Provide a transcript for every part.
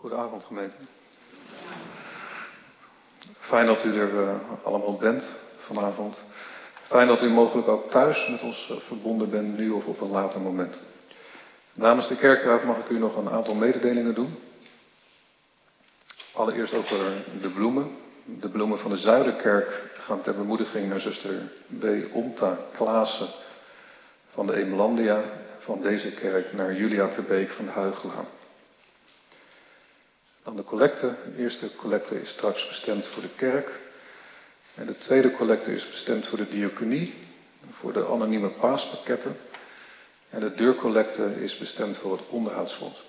Goedenavond gemeente. Fijn dat u er allemaal bent vanavond. Fijn dat u mogelijk ook thuis met ons verbonden bent, nu of op een later moment. Namens de kerkraad mag ik u nog een aantal mededelingen doen. Allereerst over de bloemen. De bloemen van de Zuiderkerk gaan ter bemoediging naar zuster B. Onta Klaassen van de Emelandia. Van deze kerk naar Julia Terbeek van de Huiglaan. Dan de collecte. De eerste collecte is straks bestemd voor de kerk. En de tweede collecte is bestemd voor de diaconie, voor de anonieme paaspakketten. En de deurcollecte is bestemd voor het onderhoudsfonds.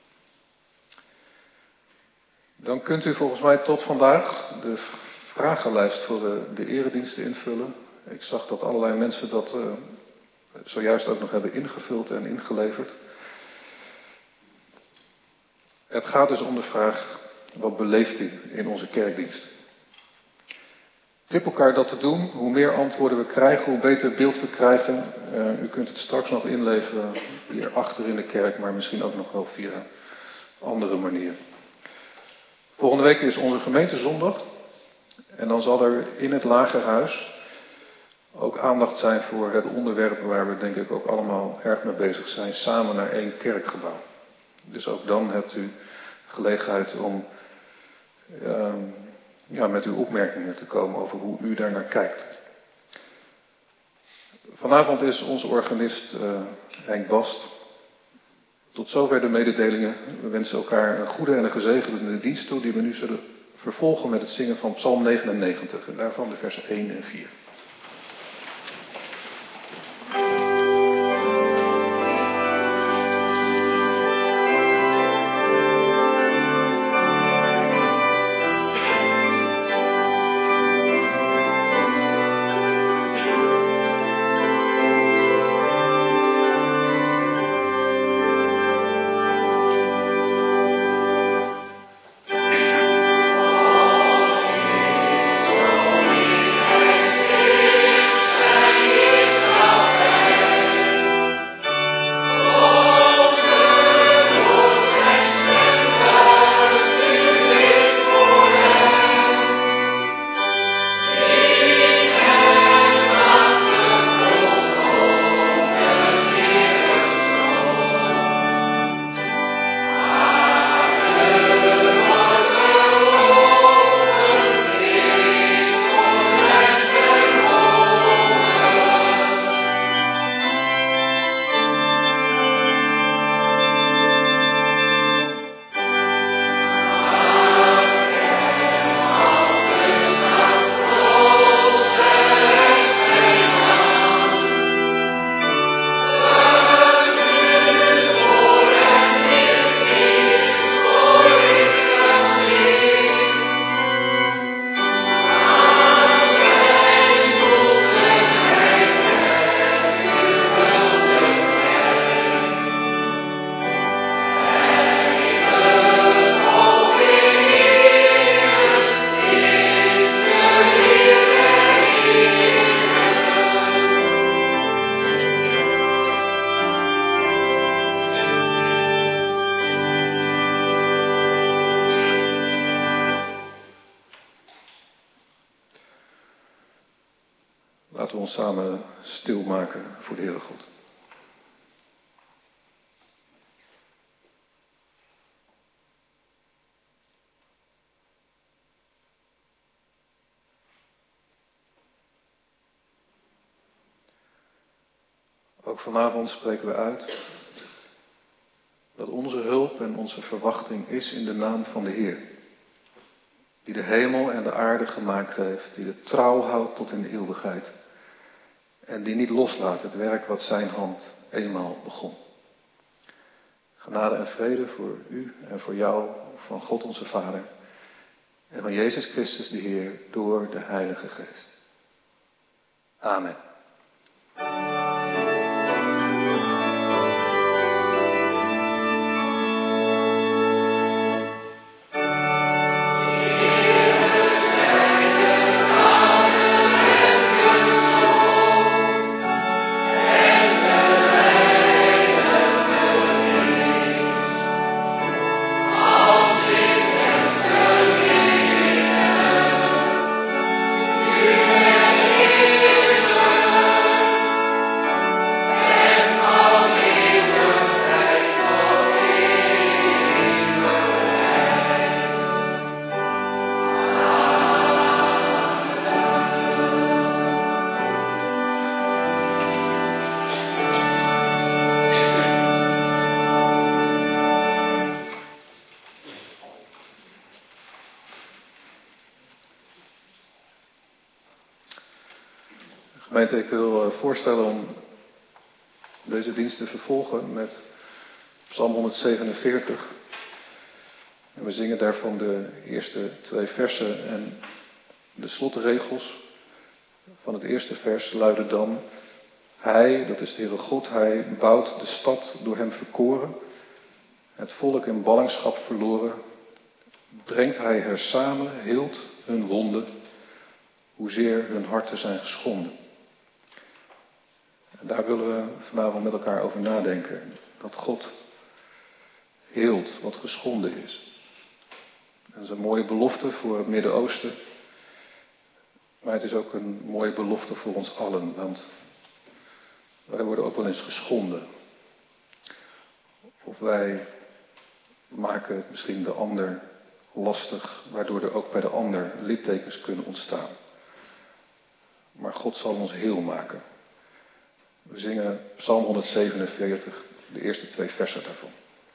Dan kunt u volgens mij tot vandaag de vragenlijst voor de erediensten invullen. Ik zag dat allerlei mensen dat zojuist ook nog hebben ingevuld en ingeleverd. Het gaat dus om de vraag, wat beleeft u in onze kerkdienst? Tip elkaar dat te doen. Hoe meer antwoorden we krijgen, hoe beter beeld we krijgen. U kunt het straks nog inleveren hier achter in de kerk, maar misschien ook nog wel via andere manieren. Volgende week is onze gemeentezondag. En dan zal er in het Lagerhuis ook aandacht zijn voor het onderwerp waar we denk ik ook allemaal erg mee bezig zijn. Samen naar één kerkgebouw. Dus ook dan hebt u gelegenheid om met uw opmerkingen te komen over hoe u daar naar kijkt. Vanavond is onze organist Henk Bast. Tot zover de mededelingen. We wensen elkaar een goede en een gezegende dienst toe die we nu zullen vervolgen met het zingen van Psalm 99 en daarvan de versen 1 en 4. Laten we ons samen stilmaken voor de Heere God. Ook vanavond spreken we uit dat onze hulp en onze verwachting is in de naam van de Heer. Die de hemel en de aarde gemaakt heeft, die de trouw houdt tot in de eeuwigheid. En die niet loslaat het werk wat zijn hand eenmaal begon. Genade en vrede voor u en voor jou, van God onze Vader. En van Jezus Christus de Heer, door de Heilige Geest. Amen. Als Gemeente, ik wil voorstellen om deze dienst te vervolgen met Psalm 147. En we zingen daarvan de eerste 2 versen en de slotregels van het eerste vers luiden dan: Hij, dat is de Heere God, hij bouwt de stad door hem verkoren, het volk in ballingschap verloren, brengt hij er samen, heelt hun wonden, hoezeer hun harten zijn geschonden. En daar willen we vanavond met elkaar over nadenken. Dat God heelt wat geschonden is. Dat is een mooie belofte voor het Midden-Oosten. Maar het is ook een mooie belofte voor ons allen. Want wij worden ook wel eens geschonden. Of wij maken het misschien de ander lastig, waardoor er ook bij de ander littekens kunnen ontstaan. Maar God zal ons heel maken. We zingen Psalm 147, de eerste 2 versen daarvan.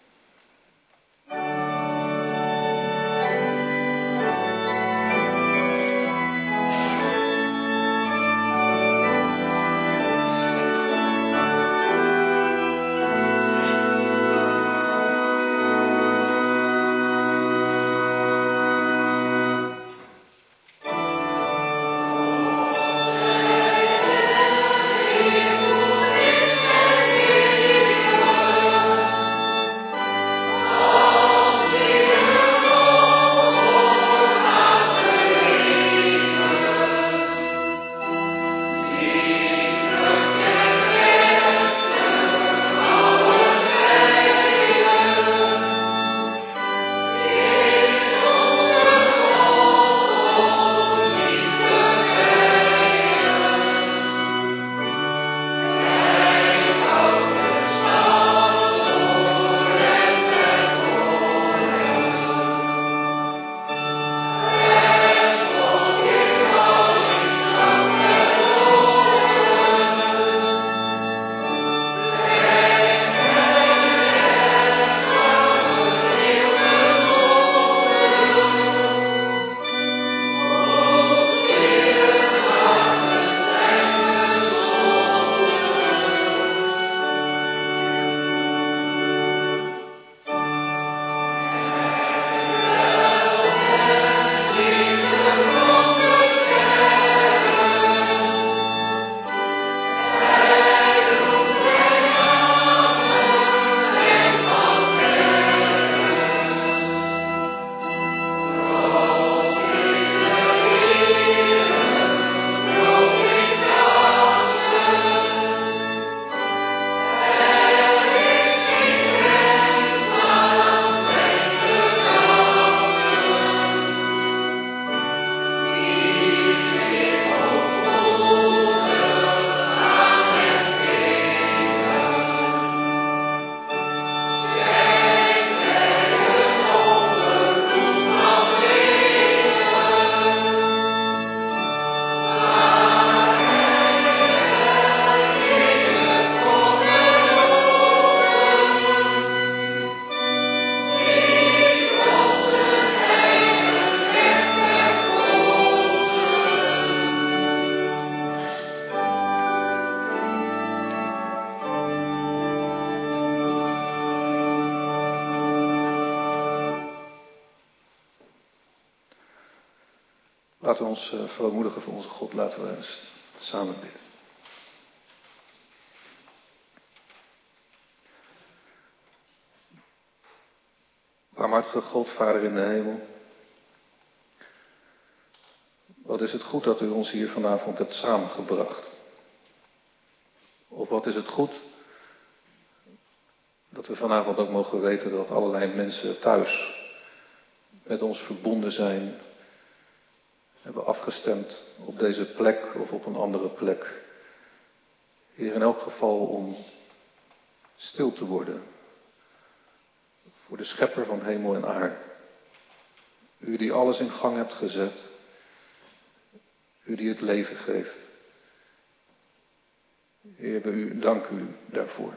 Laten we ons verootmoedigen voor onze God. Laten we samen bidden. Barmhartige God, Vader in de hemel. Wat is het goed dat u ons hier vanavond hebt samengebracht. Of wat is het goed dat we vanavond ook mogen weten dat allerlei mensen thuis met ons verbonden zijn, hebben afgestemd op deze plek of op een andere plek. Heer, in elk geval om stil te worden voor de schepper van hemel en aarde. U die alles in gang hebt gezet. U die het leven geeft. Heer, we danken u daarvoor.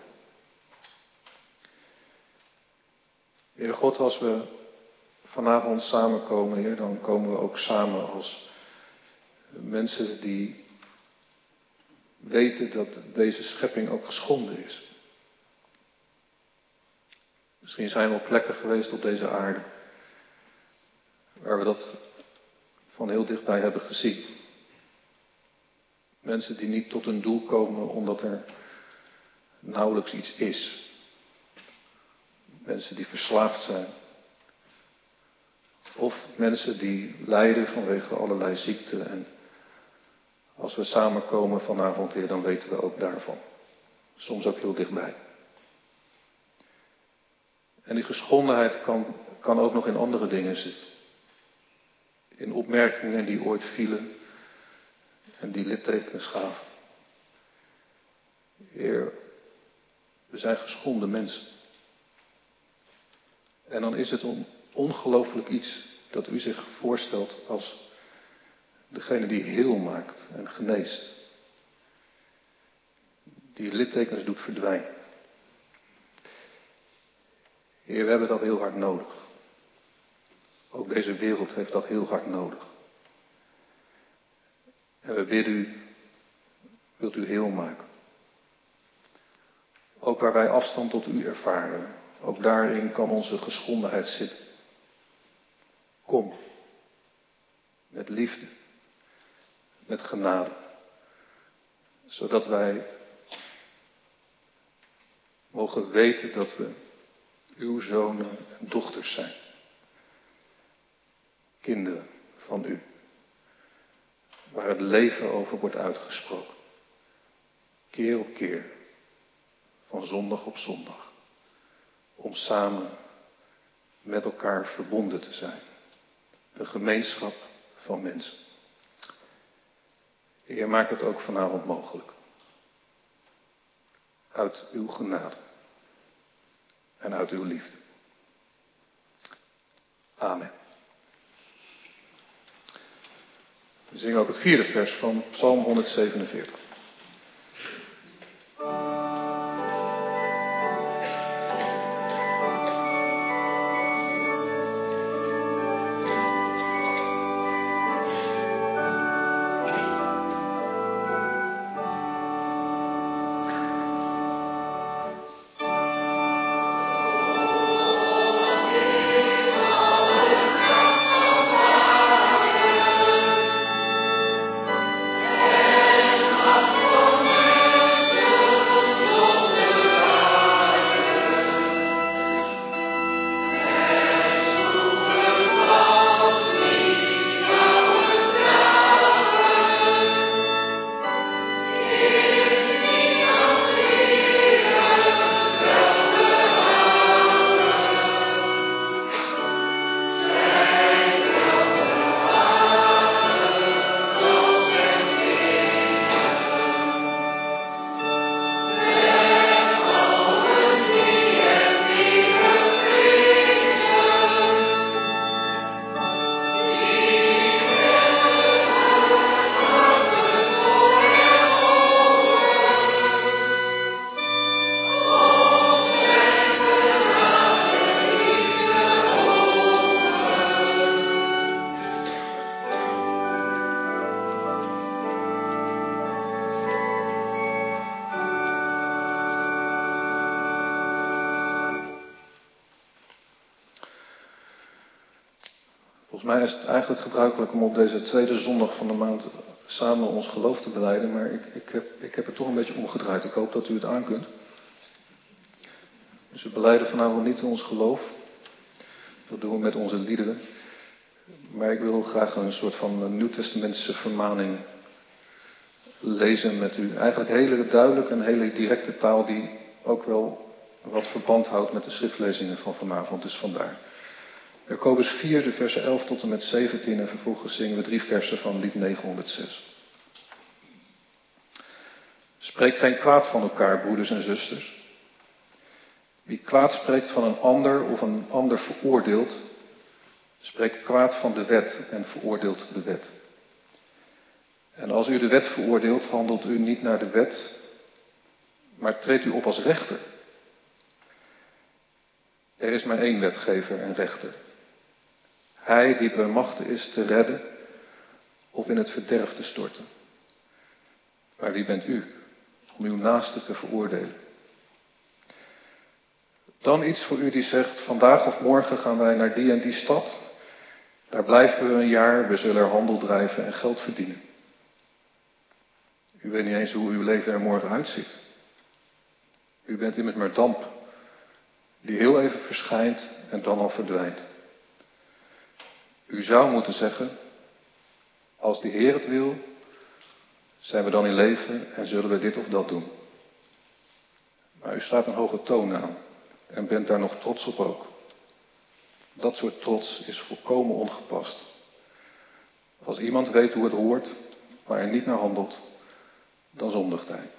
Heer God, als we vanavond samenkomen, Heer, dan komen we ook samen als mensen die weten dat deze schepping ook geschonden is. Misschien zijn we op plekken geweest op deze aarde waar we dat van heel dichtbij hebben gezien. Mensen die niet tot hun doel komen omdat er nauwelijks iets is. Mensen die verslaafd zijn. Of mensen die lijden vanwege allerlei ziekten. En als we samenkomen vanavond, Heer, dan weten we ook daarvan. Soms ook heel dichtbij. En die geschondenheid kan ook nog in andere dingen zitten. In opmerkingen die ooit vielen en die littekens gaven. Heer, we zijn geschonden mensen. En dan is het ongelooflijk iets dat u zich voorstelt als degene die heel maakt en geneest. Die littekens doet verdwijnen. Heer, we hebben dat heel hard nodig. Ook deze wereld heeft dat heel hard nodig. En we bidden u, wilt u heel maken. Ook waar wij afstand tot u ervaren, ook daarin kan onze geschondenheid zitten. Kom, met liefde, met genade, zodat wij mogen weten dat we uw zonen en dochters zijn. Kinderen van u, waar het leven over wordt uitgesproken. Keer op keer, van zondag op zondag, om samen met elkaar verbonden te zijn. Een gemeenschap van mensen. Heer, maak het ook vanavond mogelijk. Uit uw genade en uit uw liefde. Amen. We zingen ook het 4e vers van Psalm 147. Volgens mij is het eigenlijk gebruikelijk om op deze tweede zondag van de maand samen ons geloof te belijden, maar ik heb het toch een beetje omgedraaid. Ik hoop dat u het aan kunt. Dus we belijden vanavond niet ons geloof. Dat doen we met onze liederen. Maar ik wil graag een soort van nieuwtestamentische vermaning lezen met u. Eigenlijk hele duidelijke en hele directe taal die ook wel wat verband houdt met de schriftlezingen van vanavond. Dus vandaar. Jacobus 4, de versen 11 tot en met 17 en vervolgens zingen we 3 versen van lied 906. Spreek geen kwaad van elkaar, broeders en zusters. Wie kwaad spreekt van een ander of een ander veroordeelt, spreekt kwaad van de wet en veroordeelt de wet. En als u de wet veroordeelt, handelt u niet naar de wet, maar treedt u op als rechter. Er is maar één wetgever en rechter. Hij die bemachtigd is te redden of in het verderf te storten. Maar wie bent u om uw naaste te veroordelen? Dan iets voor u die zegt, vandaag of morgen gaan wij naar die en die stad. Daar blijven we een jaar, we zullen er handel drijven en geld verdienen. U weet niet eens hoe uw leven er morgen uitziet. U bent immers maar damp, die heel even verschijnt en dan al verdwijnt. U zou moeten zeggen, als de Heer het wil, zijn we dan in leven en zullen we dit of dat doen. Maar u slaat een hoge toon aan en bent daar nog trots op ook. Dat soort trots is volkomen ongepast. Als iemand weet hoe het hoort, maar er niet naar handelt, dan zondigt hij.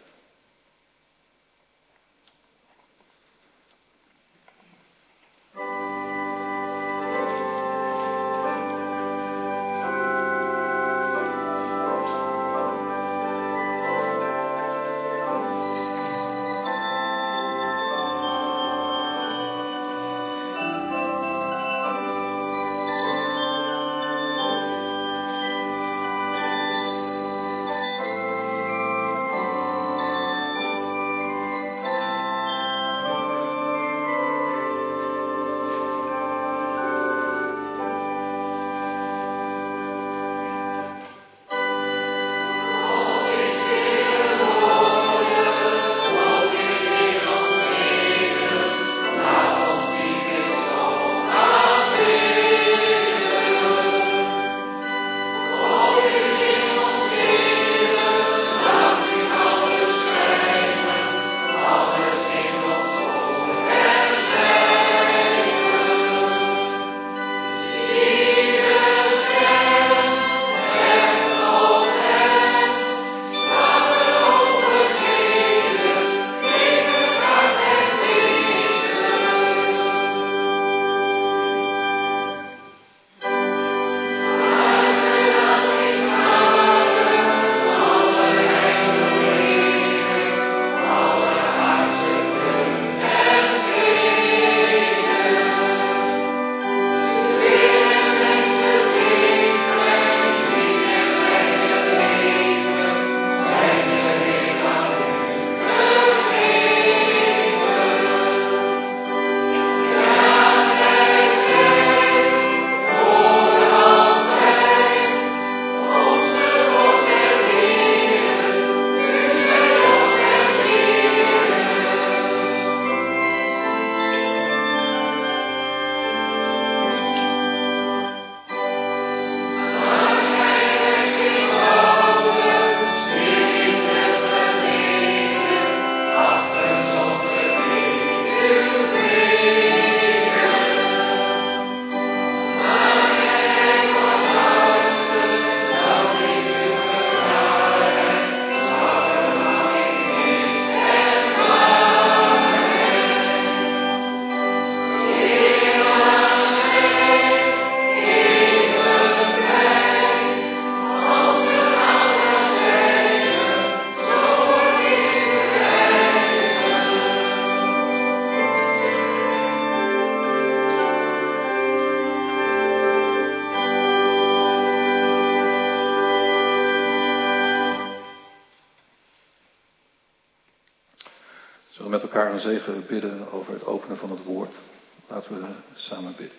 Zullen we met elkaar een zegen bidden over het openen van het woord? Laten we samen bidden.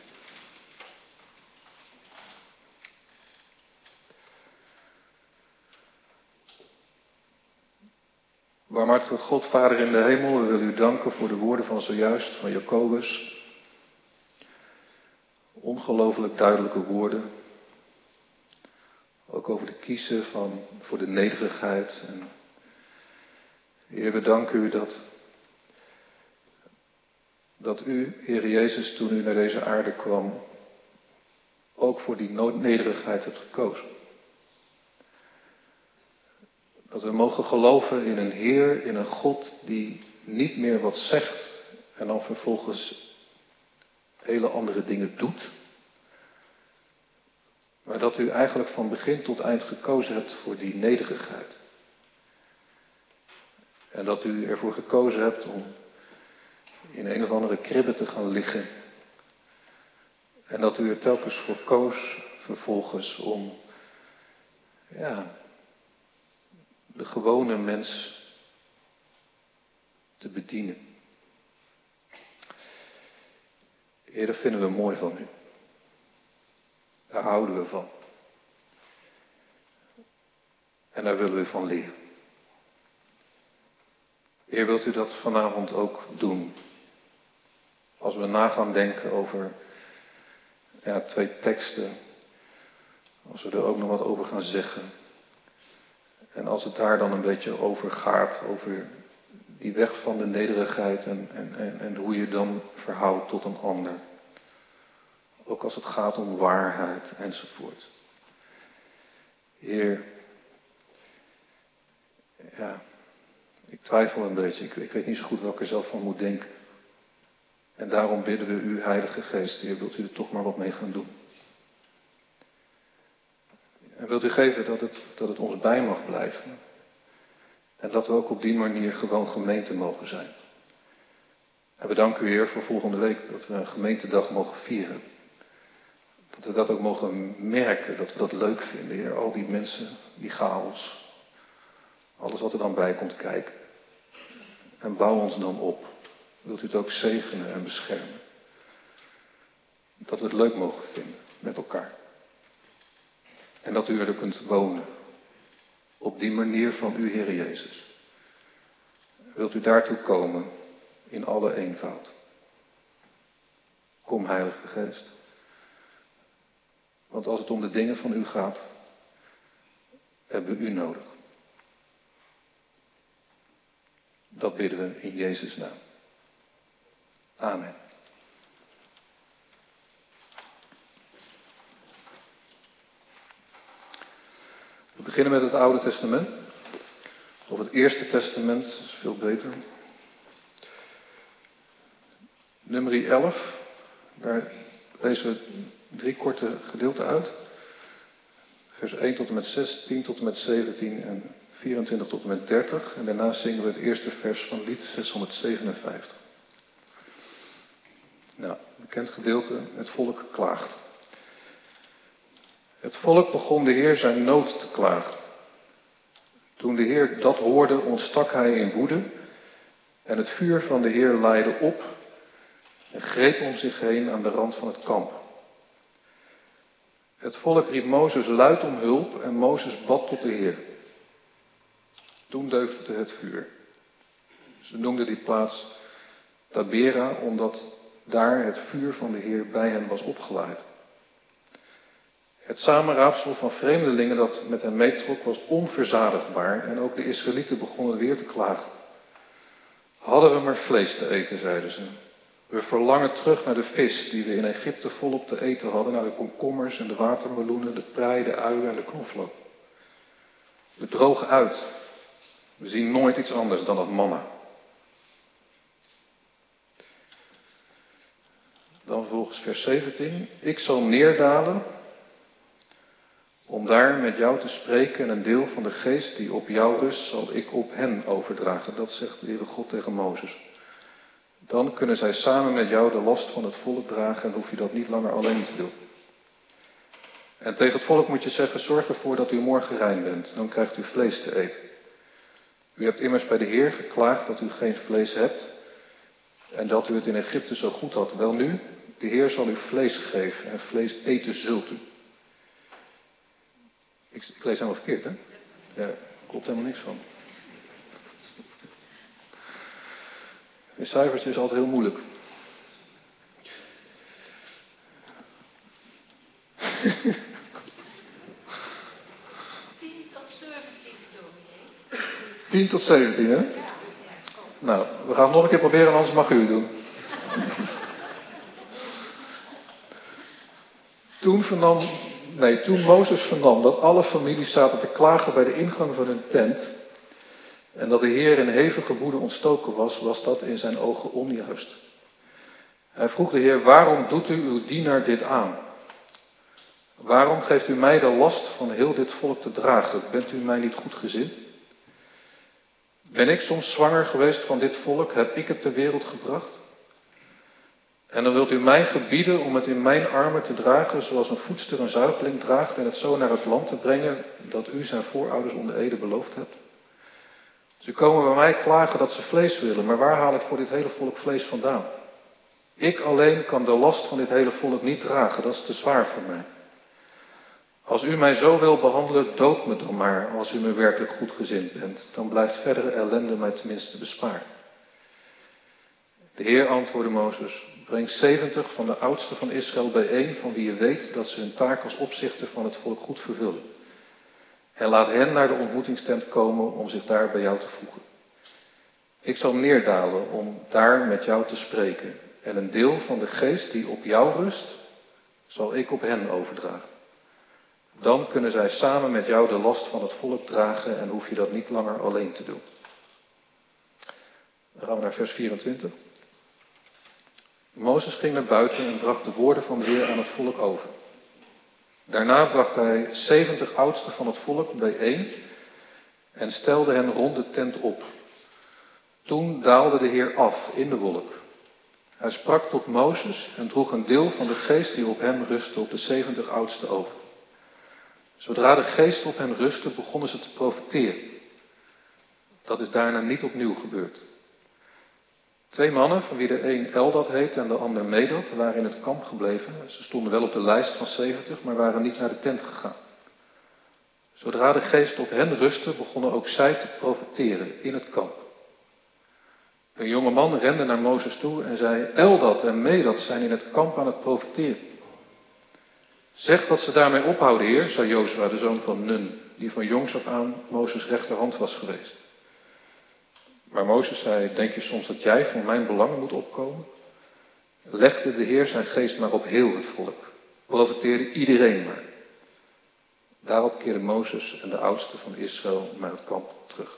Barmhartige God, Vader in de hemel, we willen u danken voor de woorden van zojuist, van Jacobus. Ongelooflijk duidelijke woorden. Ook over de kiezen voor de nederigheid. En Heer, we danken u dat u, Heer Jezus, toen u naar deze aarde kwam, ook voor die nederigheid hebt gekozen. Dat we mogen geloven in een Heer, in een God die niet meer wat zegt en dan vervolgens hele andere dingen doet. Maar dat u eigenlijk van begin tot eind gekozen hebt voor die nederigheid. En dat u ervoor gekozen hebt om in een of andere kribbe te gaan liggen. En dat u er telkens voor koos vervolgens om de gewone mens te bedienen. Heer, dat vinden we mooi van u. Daar houden we van. En daar willen we van leren. Heer, wilt u dat vanavond ook doen? Als we na gaan denken over 2 teksten. Als we er ook nog wat over gaan zeggen. En als het daar dan een beetje over gaat. Over die weg van de nederigheid. En hoe je dan verhoudt tot een ander. Ook als het gaat om waarheid enzovoort. Heer. Ja. Ik twijfel een beetje. Ik weet niet zo goed wat ik er zelf van moet denken. En daarom bidden we u, Heilige Geest, Heer, wilt u er toch maar wat mee gaan doen. En wilt u geven dat het ons bij mag blijven. En dat we ook op die manier gewoon gemeente mogen zijn. En we danken u, Heer, voor volgende week dat we een gemeentedag mogen vieren. Dat we dat ook mogen merken, dat we dat leuk vinden, Heer. Al die mensen, die chaos. Alles wat er dan bij komt kijken. En bouw ons dan op. Wilt u het ook zegenen en beschermen. Dat we het leuk mogen vinden met elkaar. En dat u er kunt wonen. Op die manier van u, Heer Jezus. Wilt u daartoe komen in alle eenvoud. Kom, Heilige Geest. Want als het om de dingen van u gaat, hebben we u nodig. Dat bidden we in Jezus' naam. Amen. We beginnen met het Oude Testament. Of het Eerste Testament, dat is veel beter. Numeri 11. Daar lezen we 3 korte gedeelten uit. Vers 1 tot en met 6, 10 tot en met 17 en 24 tot en met 30. En daarna zingen we het eerste vers van lied 657. Nou, bekend gedeelte, het volk klaagt. Het volk begon de Heer zijn nood te klagen. Toen de Heer dat hoorde, ontstak hij in woede. En het vuur van de Heer laaide op en greep om zich heen aan de rand van het kamp. Het volk riep Mozes luid om hulp en Mozes bad tot de Heer. Toen deugde het vuur. Ze noemden die plaats Tabera, omdat daar het vuur van de Heer bij hen was opgeleid. Het samenraapsel van vreemdelingen dat met hen meetrok was onverzadigbaar en ook de Israëlieten begonnen weer te klagen. Hadden we maar vlees te eten, zeiden ze. We verlangen terug naar de vis die we in Egypte volop te eten hadden, naar de komkommers en de watermeloenen, de prei, de uien en de knoflook. We drogen uit. We zien nooit iets anders dan dat manna. Dan vervolgens vers 17. Ik zal neerdalen om daar met jou te spreken en een deel van de geest die op jou rust zal ik op hen overdragen. Dat zegt de Heere God tegen Mozes. Dan kunnen zij samen met jou de last van het volk dragen en hoef je dat niet langer alleen te doen. En tegen het volk moet je zeggen, zorg ervoor dat u morgen rein bent. Dan krijgt u vlees te eten. U hebt immers bij de Heer geklaagd dat u geen vlees hebt en dat u het in Egypte zo goed had. Welnu, de Heer zal u vlees geven en vlees eten zult u. Ik lees helemaal verkeerd, hè? Ja, klopt helemaal niks van. Een cijfertje is altijd heel moeilijk. Tot 17, dominee. 10 tot 17, hè? Nou, we gaan het nog een keer proberen, anders mag u het doen. Toen Mozes vernam dat alle families zaten te klagen bij de ingang van hun tent en dat de Heer in hevige woede ontstoken was, was dat in zijn ogen onjuist. Hij vroeg de Heer, waarom doet u uw dienaar dit aan? Waarom geeft u mij de last van heel dit volk te dragen? Bent u mij niet goedgezind? Ben ik soms zwanger geweest van dit volk? Heb ik het ter wereld gebracht? En dan wilt u mij gebieden om het in mijn armen te dragen, zoals een voedster een zuigeling draagt en het zo naar het land te brengen dat u zijn voorouders onder ede beloofd hebt? Ze komen bij mij klagen dat ze vlees willen, maar waar haal ik voor dit hele volk vlees vandaan? Ik alleen kan de last van dit hele volk niet dragen, dat is te zwaar voor mij. Als u mij zo wil behandelen, dood me dan maar, als u me werkelijk goedgezind bent. Dan blijft verdere ellende mij tenminste bespaard. De Heer antwoordde Mozes, breng 70 van de oudsten van Israël bijeen, van wie je weet dat ze hun taak als opzichter van het volk goed vervullen. En laat hen naar de ontmoetingstent komen om zich daar bij jou te voegen. Ik zal neerdalen om daar met jou te spreken. En een deel van de geest die op jou rust, zal ik op hen overdragen. Dan kunnen zij samen met jou de last van het volk dragen en hoef je dat niet langer alleen te doen. Dan gaan we naar vers 24. Mozes ging naar buiten en bracht de woorden van de Heer aan het volk over. Daarna bracht hij 70 oudsten van het volk bijeen en stelde hen rond de tent op. Toen daalde de Heer af in de wolk. Hij sprak tot Mozes en droeg een deel van de geest die op hem rustte op de 70 oudsten over. Zodra de geest op hen rustte, begonnen ze te profeteren. Dat is daarna niet opnieuw gebeurd. 2 mannen, van wie de een Eldad heet en de ander Medad, waren in het kamp gebleven. Ze stonden wel op de lijst van 70, maar waren niet naar de tent gegaan. Zodra de geest op hen rustte, begonnen ook zij te profeteren in het kamp. Een jonge man rende naar Mozes toe en zei, Eldad en Medad zijn in het kamp aan het profeteren. Zeg dat ze daarmee ophouden, Heer, zei Jozua, de zoon van Nun, die van jongs af aan Mozes rechterhand was geweest. Maar Mozes zei, denk je soms dat jij voor mijn belangen moet opkomen? Legde de Heer zijn geest maar op heel het volk. Profeteerde iedereen maar. Daarop keerden Mozes en de oudsten van Israël naar het kamp terug.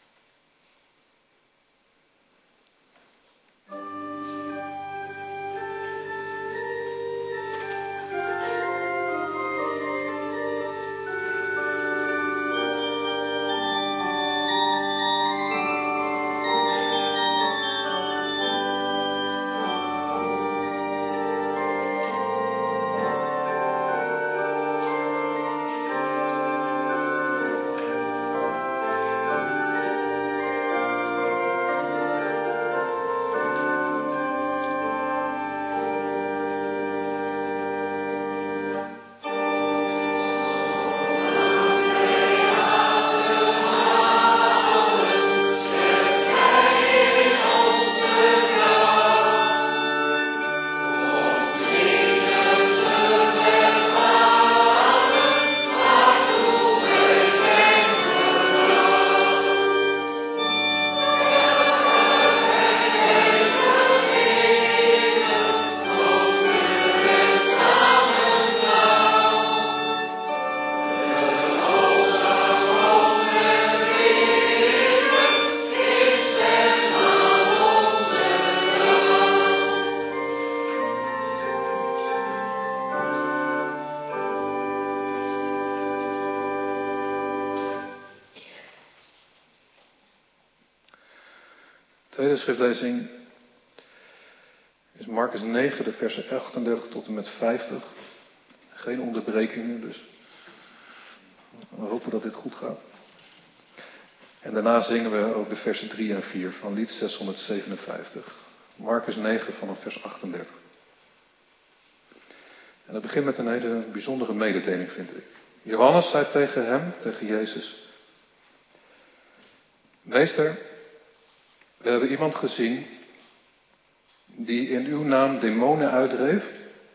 Tweede schriftlezing is Marcus 9, de versen 38 tot en met 50. Geen onderbrekingen, dus we hopen dat dit goed gaat. En daarna zingen we ook de versen 3 en 4 van lied 657. Marcus 9 vanaf vers 38. En dat begint met een hele bijzondere mededeling, vind ik. Johannes zei tegen hem, tegen Jezus, Meester, we hebben iemand gezien die in uw naam demonen uitdreef.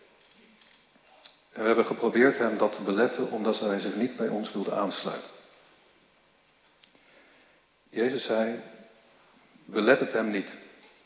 En we hebben geprobeerd hem dat te beletten omdat hij zich niet bij ons wilde aansluiten. Jezus zei, belet het hem niet.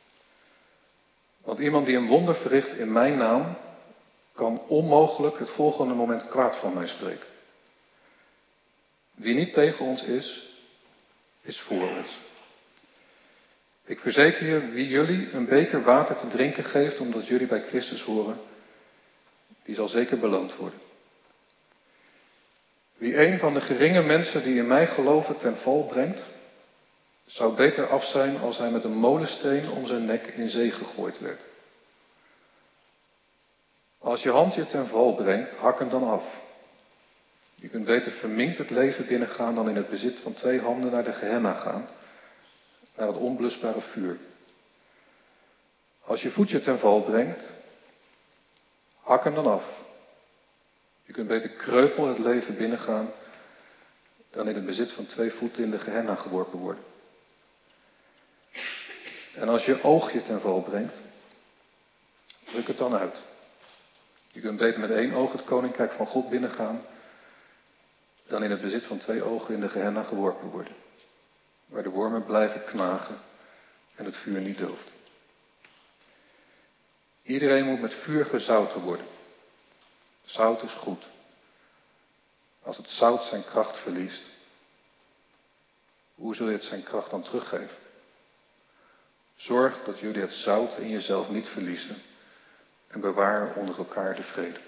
Want iemand die een wonder verricht in mijn naam, kan onmogelijk het volgende moment kwaad van mij spreken. Wie niet tegen ons is voor ons. Ik verzeker je, wie jullie een beker water te drinken geeft omdat jullie bij Christus horen, die zal zeker beloond worden. Wie een van de geringe mensen die in mij geloven ten val brengt, zou beter af zijn als hij met een molensteen om zijn nek in zee gegooid werd. Als je hand je ten val brengt, hak hem dan af. Je kunt beter verminkt het leven binnengaan dan in het bezit van 2 handen naar de Gehenna gaan, naar het onblusbare vuur. Als je voet je ten val brengt, hak hem dan af. Je kunt beter kreupel het leven binnengaan dan in het bezit van 2 voeten in de Gehenna geworpen worden. En als je oog je ten val brengt, ruk het dan uit. Je kunt beter met 1 oog het koninkrijk van God binnengaan dan in het bezit van 2 ogen in de Gehenna geworpen worden, waar de wormen blijven knagen en het vuur niet dooft. Iedereen moet met vuur gezouten worden. Zout is goed. Als het zout zijn kracht verliest, hoe zul je het zijn kracht dan teruggeven? Zorg dat jullie het zout in jezelf niet verliezen en bewaar onder elkaar de vrede.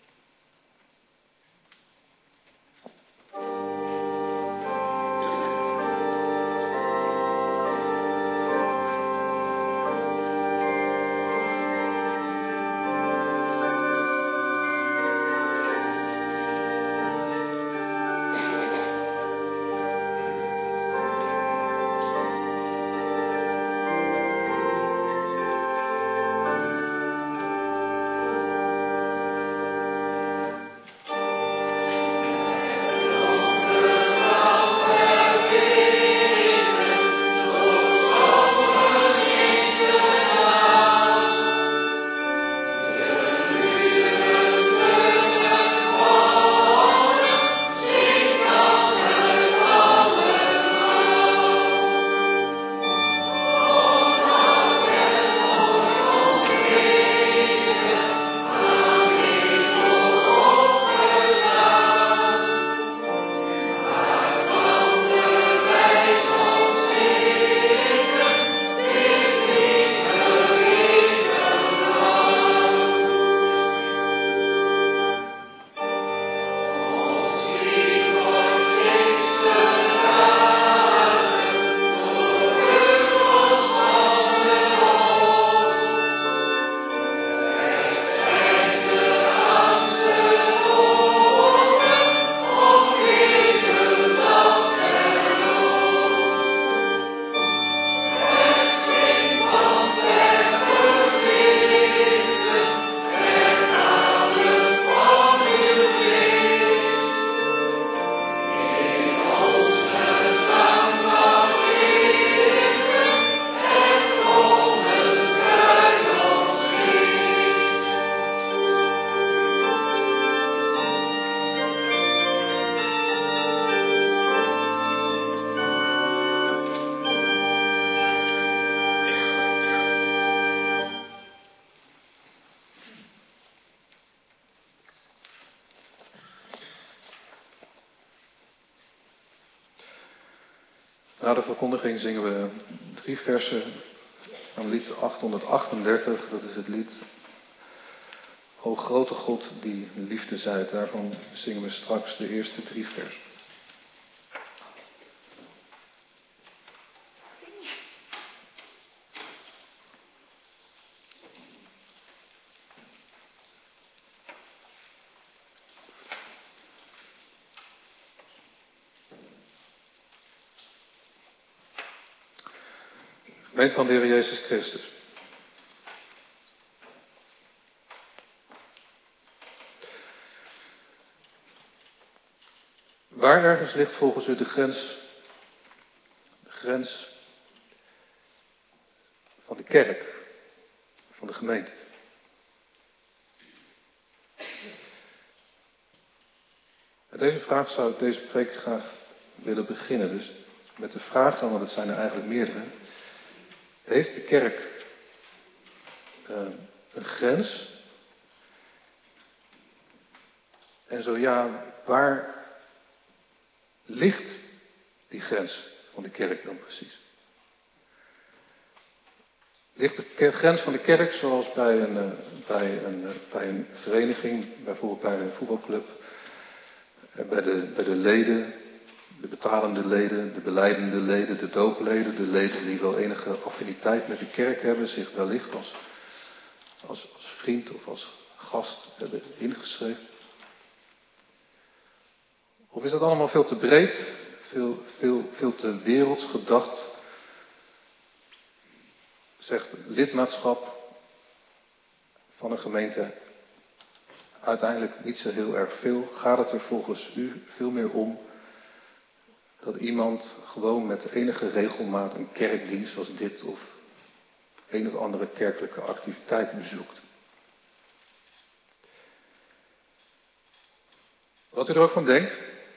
Na de verkondiging zingen we 3 versen van lied 838. Dat is het lied O grote God die liefde zijt. Daarvan zingen we straks de eerste 3 versen. Gemeente van de Heer Jezus Christus. Waar ergens ligt volgens u de grens van de kerk, van de gemeente? Met deze vraag zou ik deze preek graag willen beginnen. Dus met de vraag dan, want het zijn er eigenlijk meerdere. Heeft de kerk een grens? En zo ja, waar ligt die grens van de kerk dan precies? Ligt de grens van de kerk zoals bij een vereniging, bijvoorbeeld bij een voetbalclub, bij de leden, de betalende leden, de belijdende leden, de doopleden, de leden die wel enige affiniteit met de kerk hebben, zich wellicht als vriend of als gast hebben ingeschreven? Of is dat allemaal veel te breed, veel te werelds gedacht, zegt lidmaatschap van een gemeente uiteindelijk niet zo heel erg veel. Gaat het er volgens u veel meer om dat iemand gewoon met enige regelmaat een kerkdienst als dit of een of andere kerkelijke activiteit bezoekt? Wat u er ook van denkt.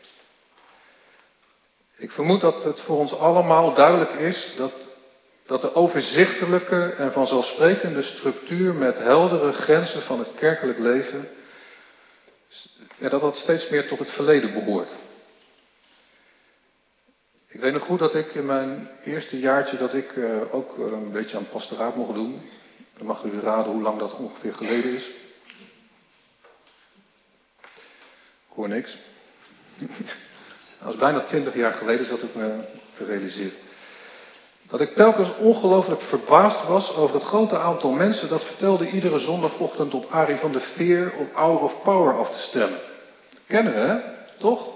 Ik vermoed dat het voor ons allemaal duidelijk is dat de overzichtelijke en vanzelfsprekende structuur met heldere grenzen van het kerkelijk leven, dat steeds meer tot het verleden behoort. Ik weet nog goed dat ik in mijn eerste jaartje dat ik ook een beetje aan pastoraat mocht doen. Dan mag u raden hoe lang dat ongeveer geleden is. Ik hoor niks. Dat was bijna 20 jaar geleden, zat ik me te realiseren. Dat ik telkens ongelooflijk verbaasd was over het grote aantal mensen dat vertelde iedere zondagochtend op Arie van der Veer of Hour of Power af te stemmen. Dat kennen we, hè? Toch?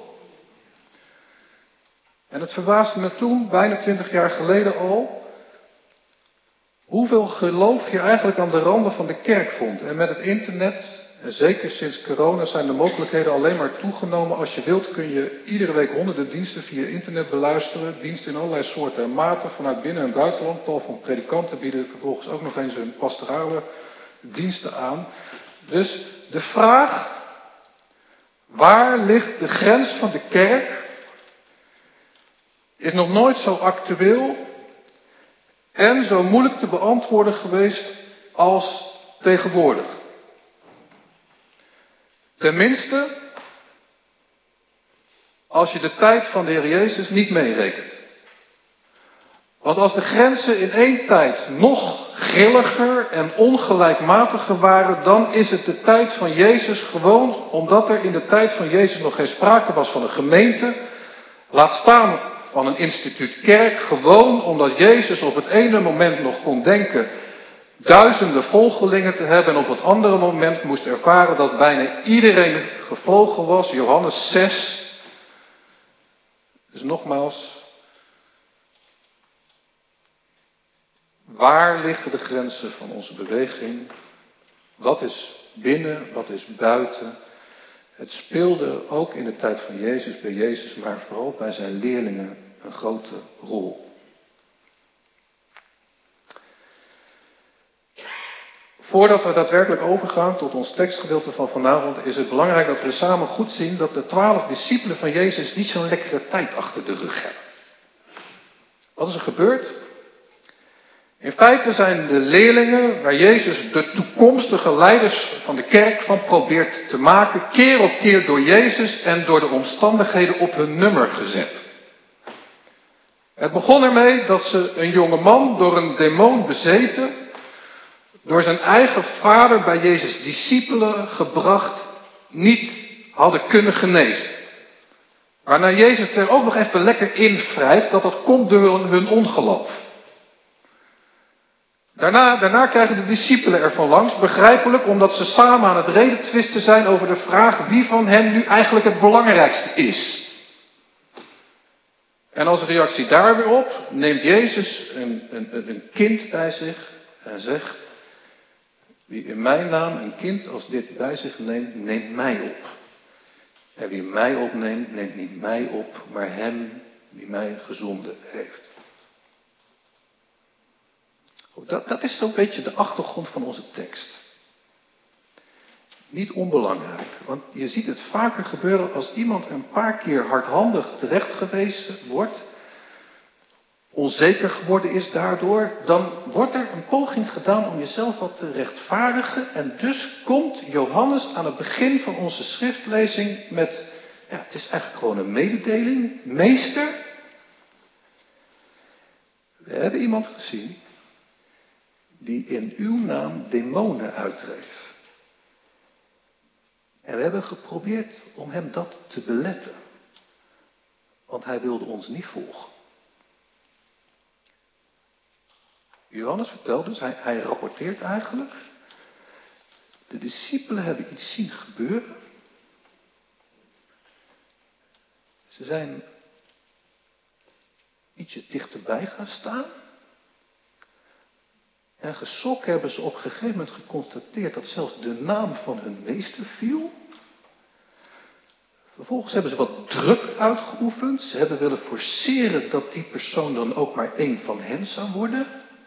En het verbaasde me toen, bijna 20 jaar geleden al, hoeveel geloof je eigenlijk aan de randen van de kerk vond. En met het internet, en zeker sinds corona, zijn de mogelijkheden alleen maar toegenomen. Als je wilt kun je iedere week honderden diensten via internet beluisteren. Diensten in allerlei soorten en maten vanuit binnen- en buitenland. Tal van predikanten bieden vervolgens ook nog eens hun pastorale diensten aan. Dus de vraag, waar ligt de grens van de kerk, is nog nooit zo actueel en zo moeilijk te beantwoorden geweest als tegenwoordig. Tenminste, als je de tijd van de Heer Jezus niet meerekent. Want als de grenzen in één tijd nog grilliger en ongelijkmatiger waren, dan is het de tijd van Jezus gewoon, omdat er in de tijd van Jezus nog geen sprake was van een gemeente, laat staan van een instituut kerk, gewoon omdat Jezus op het ene moment nog kon denken duizenden volgelingen te hebben en op het andere moment moest ervaren dat bijna iedereen gevlogen was. Johannes 6. Dus nogmaals, waar liggen de grenzen van onze beweging? Wat is binnen, wat is buiten? Het speelde ook in de tijd van Jezus, bij Jezus, maar vooral bij zijn leerlingen een grote rol. Voordat we daadwerkelijk overgaan tot ons tekstgedeelte van vanavond, is het belangrijk dat we samen goed zien dat de 12 discipelen van Jezus niet zo'n lekkere tijd achter de rug hebben. Wat is er gebeurd? In feite zijn de leerlingen, waar Jezus de toekomstige leiders van de kerk van probeert te maken, keer op keer door Jezus en door de omstandigheden op hun nummer gezet. Het begon ermee dat ze een jonge man door een demon bezeten, door zijn eigen vader bij Jezus' discipelen gebracht, niet hadden kunnen genezen. Waarna Jezus er ook nog even lekker in wrijft dat komt door hun ongeloof. Daarna krijgen de discipelen ervan langs, begrijpelijk omdat ze samen aan het redetwisten zijn over de vraag wie van hen nu eigenlijk het belangrijkste is. En als reactie daar weer op neemt Jezus een kind bij zich en zegt: wie in mijn naam een kind als dit bij zich neemt, neemt mij op. En wie mij opneemt, neemt niet mij op, maar hem die mij gezonden heeft. Dat is zo'n beetje de achtergrond van onze tekst. Niet onbelangrijk, want je ziet het vaker gebeuren als iemand een paar keer hardhandig terechtgewezen wordt, onzeker geworden is daardoor, dan wordt er een poging gedaan om jezelf wat te rechtvaardigen. En dus komt Johannes aan het begin van onze schriftlezing met, het is eigenlijk gewoon een mededeling. Meester, we hebben iemand gezien die in uw naam demonen uitdreef. En we hebben geprobeerd om hem dat te beletten. Want hij wilde ons niet volgen. Johannes vertelt dus, hij rapporteert eigenlijk. De discipelen hebben iets zien gebeuren. Ze zijn ietsjes dichterbij gaan staan. En geschrokken hebben ze op een gegeven moment geconstateerd dat zelfs de naam van hun meester viel. Vervolgens hebben ze wat druk uitgeoefend. Ze hebben willen forceren dat die persoon dan ook maar één van hen zou worden.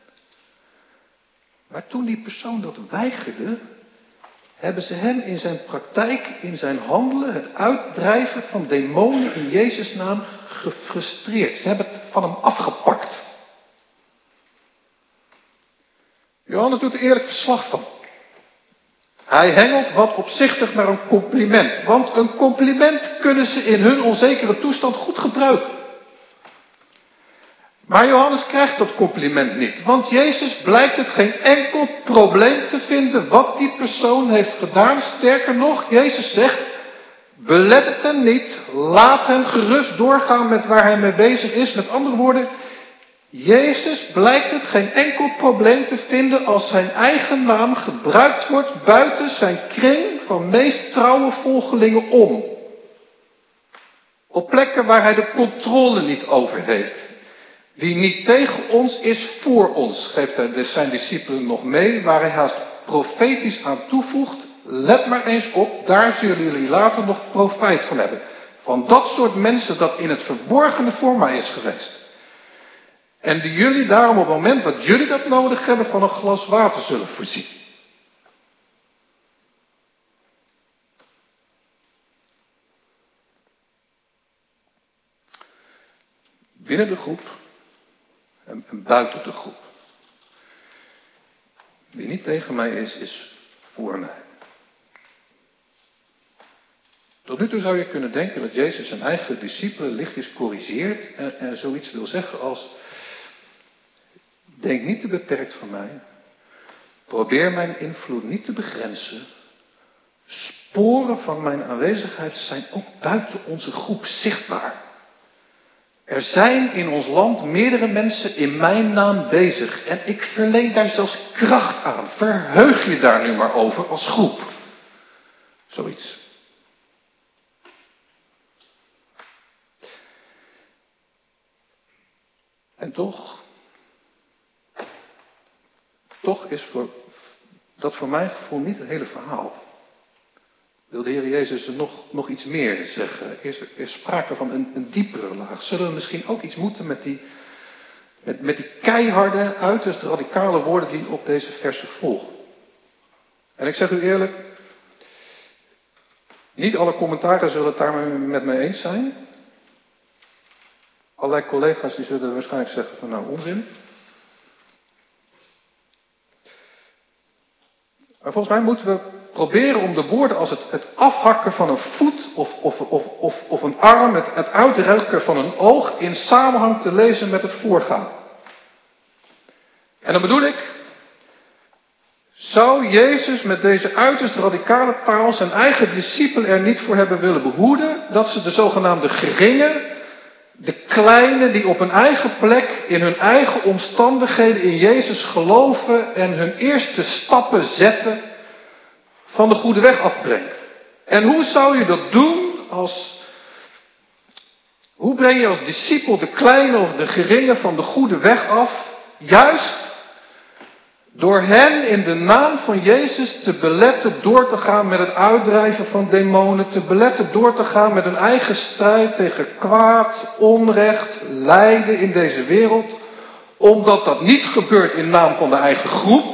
Maar toen die persoon dat weigerde, hebben ze hem in zijn praktijk, in zijn handelen, het uitdrijven van demonen in Jezus' naam gefrustreerd. Ze hebben het van hem afgepakt. Johannes doet er eerlijk verslag van. Hij hengelt wat opzichtig naar een compliment. Want een compliment kunnen ze in hun onzekere toestand goed gebruiken. Maar Johannes krijgt dat compliment niet. Want Jezus blijkt het geen enkel probleem te vinden wat die persoon heeft gedaan. Sterker nog, Jezus zegt, belet het hem niet. Laat hem gerust doorgaan met waar hij mee bezig is. Met andere woorden, Jezus blijkt het geen enkel probleem te vinden als zijn eigen naam gebruikt wordt buiten zijn kring van meest trouwe volgelingen om. Op plekken waar hij de controle niet over heeft. Wie niet tegen ons is voor ons, geeft hij zijn discipelen nog mee, waar hij haast profetisch aan toevoegt. Let maar eens op, daar zullen jullie later nog profijt van hebben. Van dat soort mensen dat in het verborgene voor mij is geweest. En die jullie daarom op het moment dat jullie dat nodig hebben van een glas water zullen voorzien. Binnen de groep en buiten de groep. Wie niet tegen mij is voor mij. Tot nu toe zou je kunnen denken dat Jezus zijn eigen discipelen lichtjes corrigeert en zoiets wil zeggen als: denk niet te beperkt van mij. Probeer mijn invloed niet te begrenzen. Sporen van mijn aanwezigheid zijn ook buiten onze groep zichtbaar. Er zijn in ons land meerdere mensen in mijn naam bezig. En ik verleen daar zelfs kracht aan. Verheug je daar nu maar over als groep. Zoiets. En toch is dat voor mijn gevoel niet het hele verhaal. Wil de Heer Jezus er nog iets meer zeggen? Is sprake van een diepere laag? Zullen we misschien ook iets moeten met die keiharde, uiterst radicale woorden die op deze versen volgen? En ik zeg u eerlijk, niet alle commentaren zullen het daar met mij eens zijn. Allerlei collega's die zullen waarschijnlijk zeggen van nou onzin. Maar volgens mij moeten we proberen om de woorden als het afhakken van een voet of een arm, het uitrukken van een oog in samenhang te lezen met het voorgaan. En dan bedoel ik, zou Jezus met deze uiterst radicale taal zijn eigen discipelen er niet voor hebben willen behoeden dat ze de zogenaamde geringen, de kleinen die op hun eigen plek, in hun eigen omstandigheden in Jezus geloven en hun eerste stappen zetten, van de goede weg afbrengen. En hoe zou je dat doen hoe breng je als discipel de kleine of de geringe van de goede weg af? Juist door hen in de naam van Jezus te beletten door te gaan met het uitdrijven van demonen, te beletten door te gaan met hun eigen strijd tegen kwaad, onrecht, lijden in deze wereld. Omdat dat niet gebeurt in naam van de eigen groep,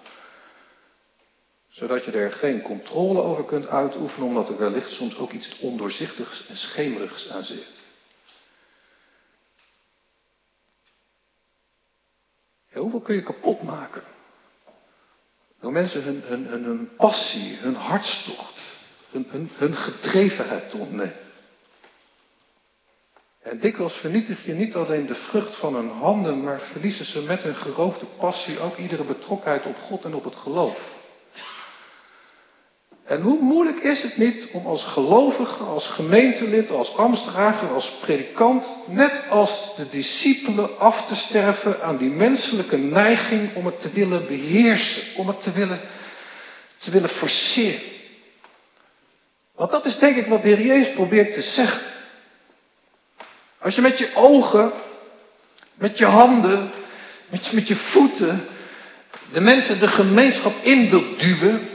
zodat je er geen controle over kunt uitoefenen, omdat er wellicht soms ook iets ondoorzichtigs en schemerigs aan zit. Ja, hoeveel kun je kapot maken? Door mensen hun passie, hun hartstocht, hun gedrevenheid te ontnemen. En dikwijls vernietig je niet alleen de vrucht van hun handen, maar verliezen ze met hun geroofde passie ook iedere betrokkenheid op God en op het geloof. En hoe moeilijk is het niet om als gelovige, als gemeentelid, als ambtsdrager, als predikant, net als de discipelen af te sterven aan die menselijke neiging om het te willen beheersen, om het te willen forceren. Want dat is denk ik wat de Heer Jezus probeert te zeggen. Als je met je ogen, met je handen, met je voeten de mensen de gemeenschap in wilt duwen,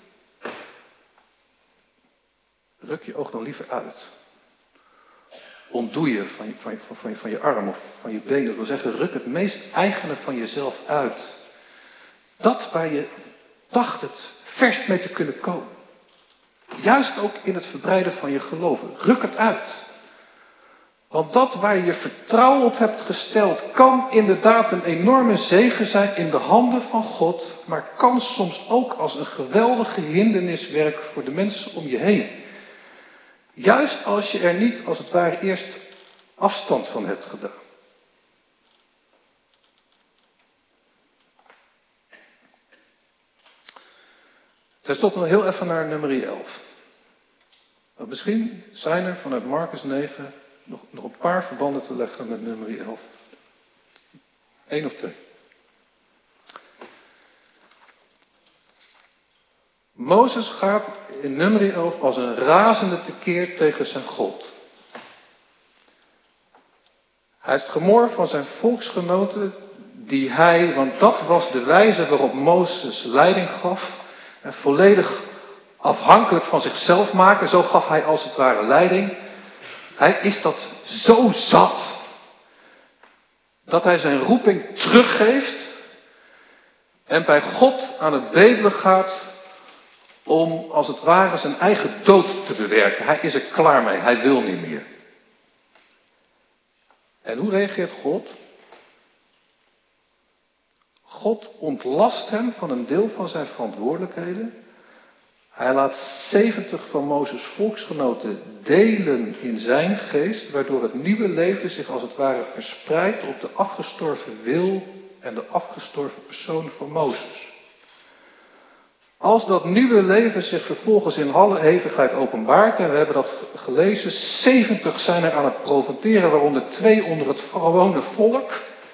ruk je oog dan liever uit. Ontdoe je van je arm of van je been. Dat wil zeggen, ruk het meest eigene van jezelf uit. Dat waar je dacht het verst mee te kunnen komen. Juist ook in het verbreiden van je geloven. Ruk het uit. Want dat waar je je vertrouwen op hebt gesteld, kan inderdaad een enorme zegen zijn in de handen van God, maar kan soms ook als een geweldige hindernis werken voor de mensen om je heen. Juist als je er niet, als het ware, eerst afstand van hebt gedaan. Ten slotte nog heel even naar nummer 11. Want misschien zijn er vanuit Marcus 9 nog een paar verbanden te leggen met nummer 11. 1 of 2. Mozes gaat in nummer 11 als een razende tekeer tegen zijn God. Hij is het gemor van zijn volksgenoten die hij, want dat was de wijze waarop Mozes leiding gaf, en volledig afhankelijk van zichzelf maken, zo gaf hij als het ware leiding. Hij is dat zo zat, dat hij zijn roeping teruggeeft en bij God aan het bedelen gaat om als het ware zijn eigen dood te bewerken. Hij is er klaar mee, hij wil niet meer. En hoe reageert God? God ontlast hem van een deel van zijn verantwoordelijkheden. Hij laat 70 van Mozes' volksgenoten delen in zijn geest, waardoor het nieuwe leven zich als het ware verspreidt op de afgestorven wil en de afgestorven persoon van Mozes. Als dat nieuwe leven zich vervolgens in alle eeuwigheid openbaart, en we hebben dat gelezen, 70 zijn er aan het profiteren, waaronder 2 onder het gewone volk,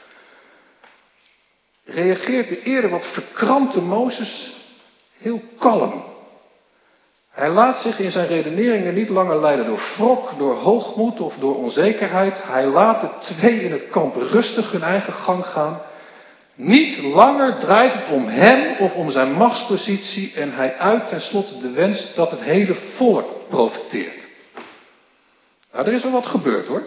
reageert de eerder wat verkrampte Mozes heel kalm. Hij laat zich in zijn redeneringen niet langer leiden door wrok, door hoogmoed of door onzekerheid. Hij laat de 2 in het kamp rustig hun eigen gang gaan. Niet langer draait het om hem of om zijn machtspositie en hij uit tenslotte de wens dat het hele volk profiteert. Nou, er is wel wat gebeurd hoor.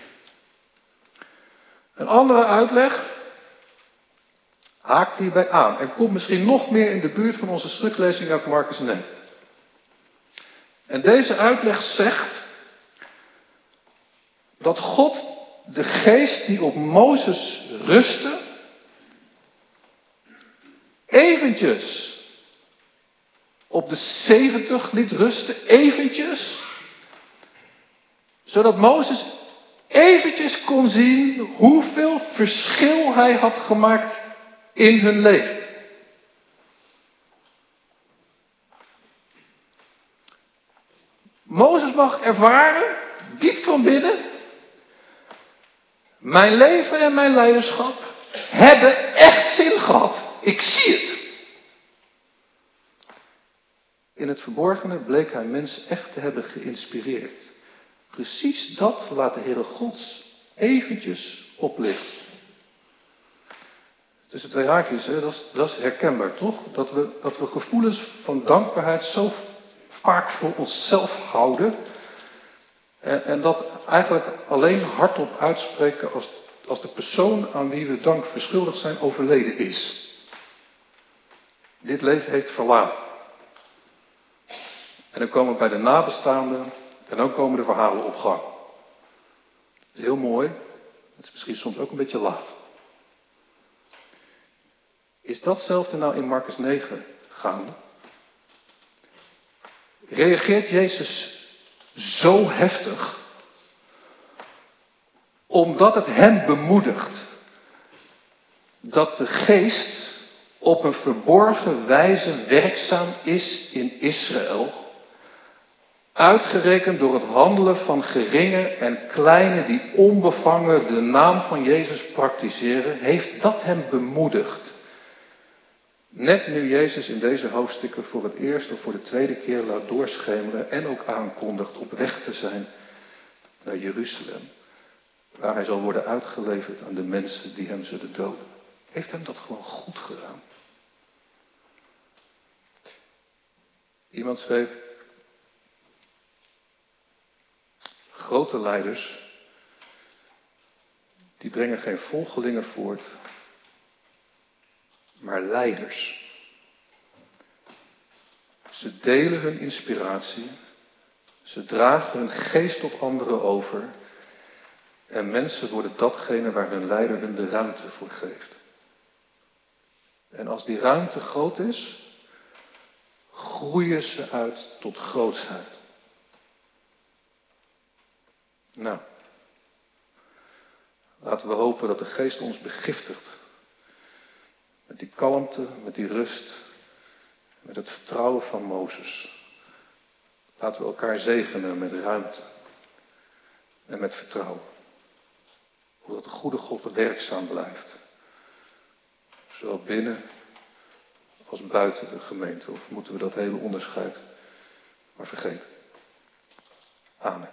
Een andere uitleg haakt hierbij aan en komt misschien nog meer in de buurt van onze schriftlezing uit Marcus 9. En deze uitleg zegt dat God de geest die op Mozes rustte, eventjes op de 70 liet rusten, eventjes, zodat Mozes eventjes kon zien hoeveel verschil hij had gemaakt in hun leven. Mozes mag ervaren, diep van binnen, mijn leven en mijn leiderschap hebben echt zin gehad. Ik zie het. In het verborgene bleek hij mensen echt te hebben geïnspireerd. Precies dat laat de Heere Gods eventjes oplichten. Tussen 2 haakjes, hè? Dat is herkenbaar toch? Dat we gevoelens van dankbaarheid zo vaak voor onszelf houden. En dat eigenlijk alleen hardop uitspreken als de persoon aan wie we dank verschuldigd zijn overleden is. Dit leven heeft verlaten. En dan komen we bij de nabestaanden en dan komen de verhalen op gang. Dat is heel mooi. Het is misschien soms ook een beetje laat. Is datzelfde nou in Marcus 9 gaande? Reageert Jezus zo heftig omdat het hem bemoedigt dat de geest op een verborgen wijze werkzaam is in Israël, uitgerekend door het handelen van geringe en kleine die onbevangen de naam van Jezus praktiseren, heeft dat hem bemoedigd. Net nu Jezus in deze hoofdstukken voor het eerst of voor de tweede keer laat doorschemeren en ook aankondigt op weg te zijn naar Jeruzalem, waar hij zal worden uitgeleverd aan de mensen die hem zullen doden. Heeft hem dat gewoon goed gedaan. Iemand schreef: grote leiders, die brengen geen volgelingen voort, maar leiders. Ze delen hun inspiratie, ze dragen hun geest op anderen over en mensen worden datgene waar hun leider hun de ruimte voor geeft. En als die ruimte groot is, groeien ze uit tot grootsheid. Nou, laten we hopen dat de geest ons begiftigt. Met die kalmte, met die rust, met het vertrouwen van Mozes. Laten we elkaar zegenen met ruimte en met vertrouwen. Zodat de goede God werkzaam blijft. Zowel binnen als buiten de gemeente. Of moeten we dat hele onderscheid maar vergeten? Amen.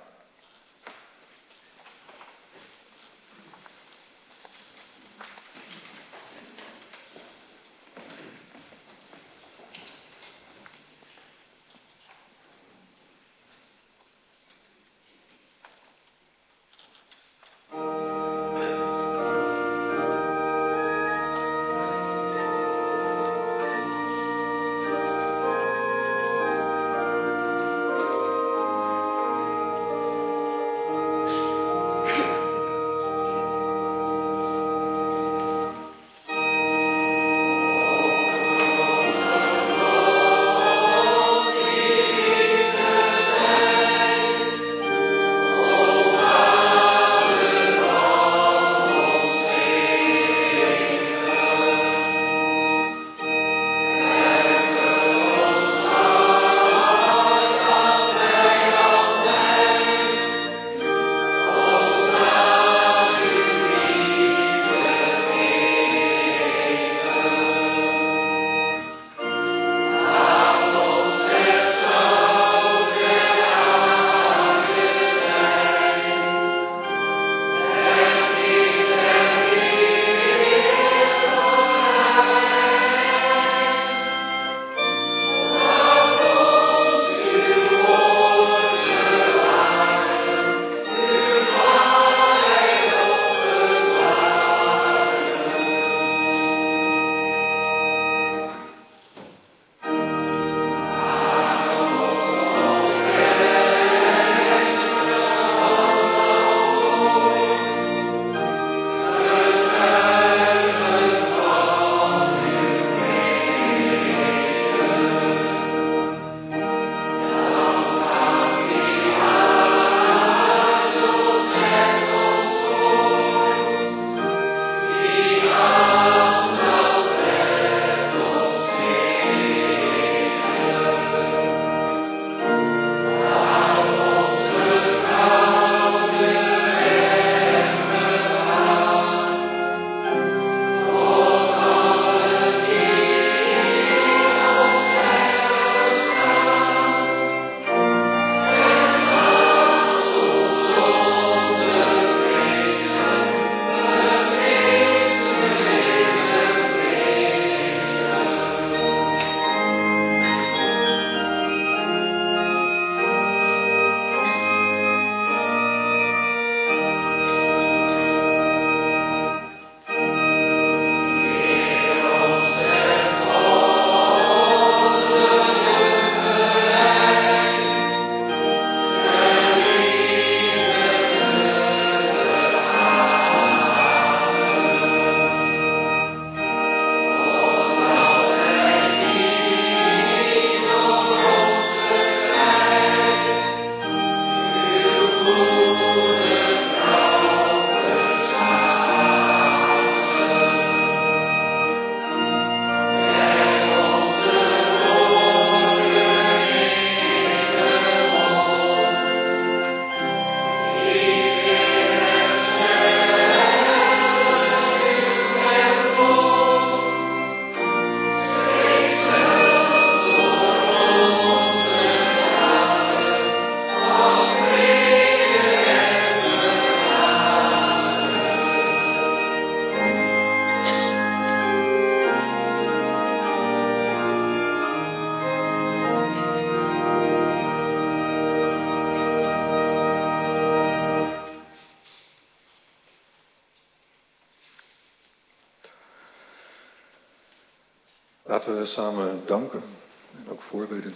Laten we samen danken en ook voorbidden.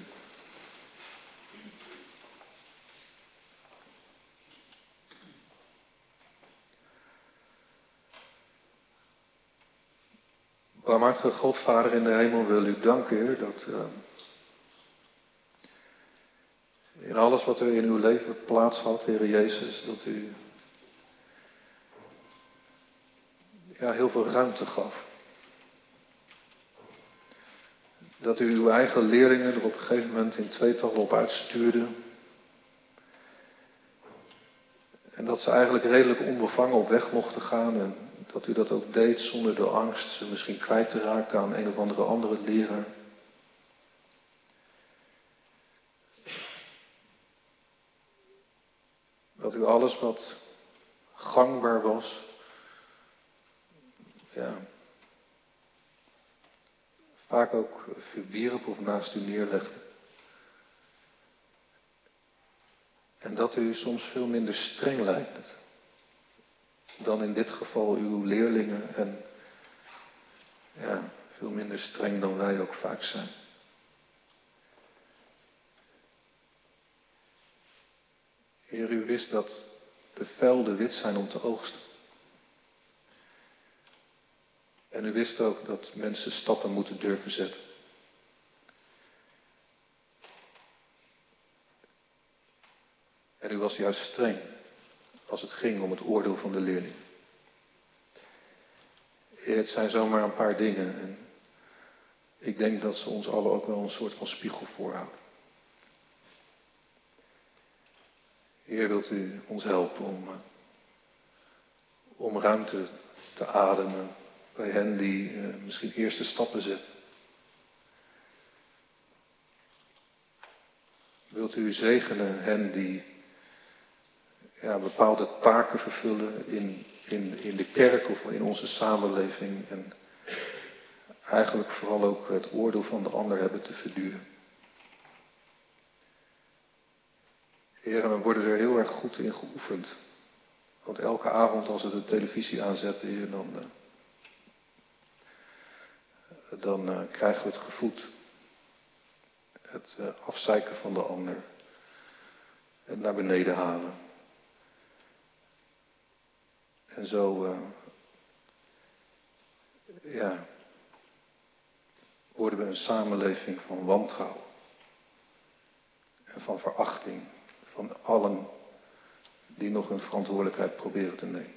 Barmhartige God, Vader in de hemel, wil u danken, Heer, dat in alles wat er in uw leven plaats had, Heer Jezus, dat u heel veel ruimte gaf. Dat u uw eigen leerlingen er op een gegeven moment in tweetallen op uitstuurde. En dat ze eigenlijk redelijk onbevangen op weg mochten gaan. En dat u dat ook deed zonder de angst ze misschien kwijt te raken aan een of andere leraar. Dat u alles wat gangbaar was, vaak ook verwierp of naast u neerlegde. En dat u soms veel minder streng lijkt dan in dit geval uw leerlingen en veel minder streng dan wij ook vaak zijn. Heer, u wist dat de velden wit zijn om te oogsten. En u wist ook dat mensen stappen moeten durven zetten. En u was juist streng als het ging om het oordeel van de leerling. Heer, het zijn zomaar een paar dingen. En ik denk dat ze ons allen ook wel een soort van spiegel voorhouden. Heer, wilt u ons helpen om ruimte te ademen bij hen die misschien eerste stappen zetten. Wilt u zegenen hen die bepaalde taken vervullen in de kerk of in onze samenleving. En eigenlijk vooral ook het oordeel van de ander hebben te verduren. Heer, we worden er heel erg goed in geoefend. Want elke avond als we de televisie aanzetten, Heer, dan krijgen we het gevoed. Het afzeiken van de ander. Het naar beneden halen. En zo worden we een samenleving van wantrouwen. En van verachting. Van allen die nog hun verantwoordelijkheid proberen te nemen.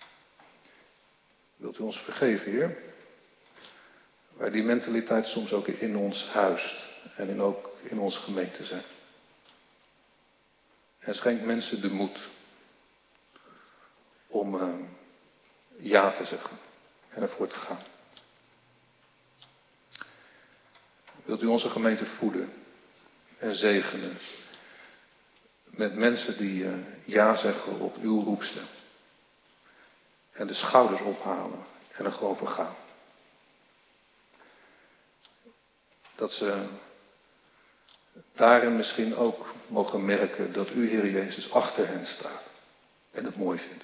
Wilt u ons vergeven, Heer? Waar die mentaliteit soms ook in ons huist. En ook in onze gemeente zijn. En schenk mensen de moed. Om ja te zeggen. En ervoor te gaan. Wilt u onze gemeente voeden. En zegenen. Met mensen die ja zeggen op uw roepstem. En de schouders ophalen. En er gewoon voor gaan. Dat ze daarin misschien ook mogen merken dat u, Heer Jezus, achter hen staat. En het mooi vindt.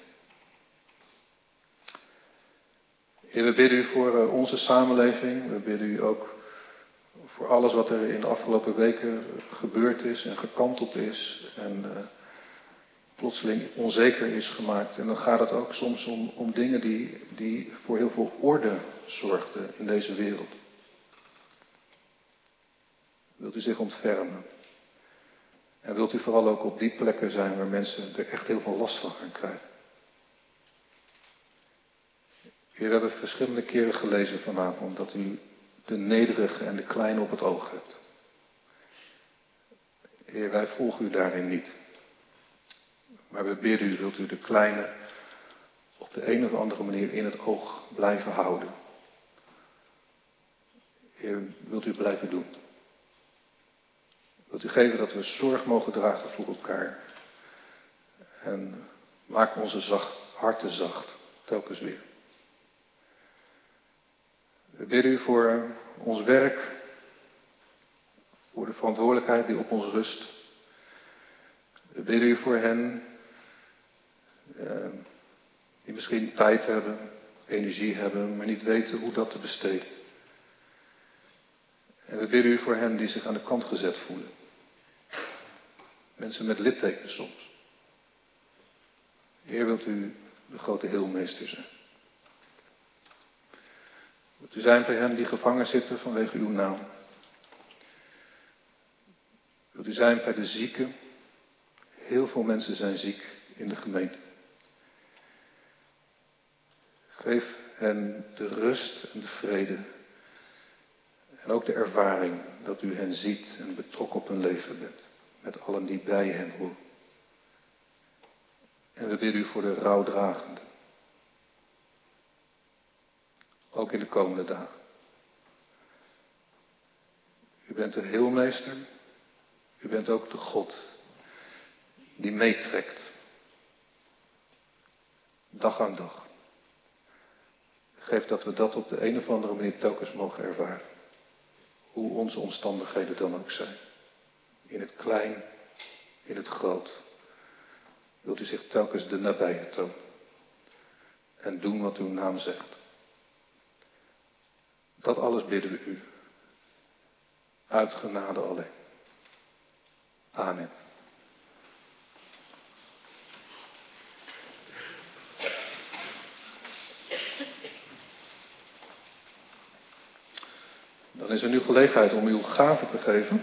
Heer, we bidden u voor onze samenleving. We bidden u ook voor alles wat er in de afgelopen weken gebeurd is en gekanteld is. En plotseling onzeker is gemaakt. En dan gaat het ook soms om dingen die voor heel veel orde zorgden in deze wereld. Wilt u zich ontfermen? En wilt u vooral ook op die plekken zijn waar mensen er echt heel veel last van gaan krijgen? Heer, we hebben verschillende keren gelezen vanavond dat u de nederige en de kleine op het oog hebt. Heer, wij volgen u daarin niet. Maar we bidden u, wilt u de kleine op de een of andere manier in het oog blijven houden. Heer, wilt u blijven doen. Wilt u geven dat we zorg mogen dragen voor elkaar. En maak onze harten zacht, telkens weer. We bidden u voor ons werk. Voor de verantwoordelijkheid die op ons rust. We bidden u voor hen. Die misschien tijd hebben, energie hebben, maar niet weten hoe dat te besteden. En we bidden u voor hen die zich aan de kant gezet voelen. Mensen met littekens soms. Heer, wilt u de grote heelmeester zijn. Wilt u zijn bij hen die gevangen zitten vanwege uw naam. Wilt u zijn bij de zieken. Heel veel mensen zijn ziek in de gemeente. Geef hen de rust en de vrede. En ook de ervaring dat u hen ziet en betrokken op hun leven bent. Met allen die bij hen horen. En we bidden u voor de rouwdragenden. Ook in de komende dagen. U bent de heelmeester. U bent ook de God die meetrekt. Dag aan dag. Geef dat we dat op de een of andere manier telkens mogen ervaren. Hoe onze omstandigheden dan ook zijn. In het klein, in het groot. Wilt u zich telkens de nabije tonen. En doen wat uw naam zegt. Dat alles bidden we u. Uit genade alleen. Amen. Dan is er nu gelegenheid om uw gave te geven.